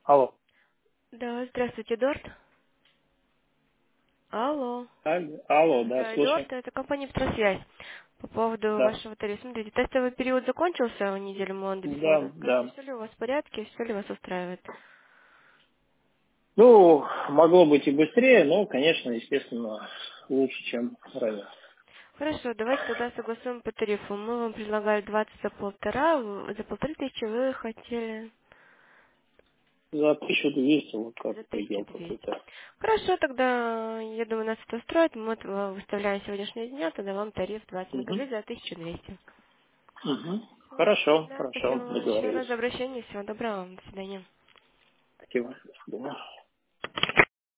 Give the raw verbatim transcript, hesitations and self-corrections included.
Алло. Да, здравствуйте, Эдуард. Алло. Алло, алло, да, Да, слушай. Эдуард, это компания «Вторсвязь». По поводу Да, вашего тарифа. Смотрите, тестовый период закончился неделю до да, бесплатно. Скажите, да. все ли у вас в порядке, все ли вас устраивает? Ну, могло быть и быстрее, но, конечно, естественно, лучше, чем ранее. Хорошо, давайте тогда согласуем по тарифу. Мы вам предлагали двадцать за полтора, в- за полторы тысячи вы хотели За тысячу двести, вот как за предел тысячу двести. какой-то. Хорошо, тогда, я думаю, нас это устроит. Мы вот, э, выставляем сегодняшние дня, тогда вам тариф двадцать Угу. мегабит за тысячу двести. Угу. Всё. Хорошо, Да, хорошо, спасибо вам еще раз договорились. за обращение. Всего доброго вам. До свидания. Спасибо. До свидания.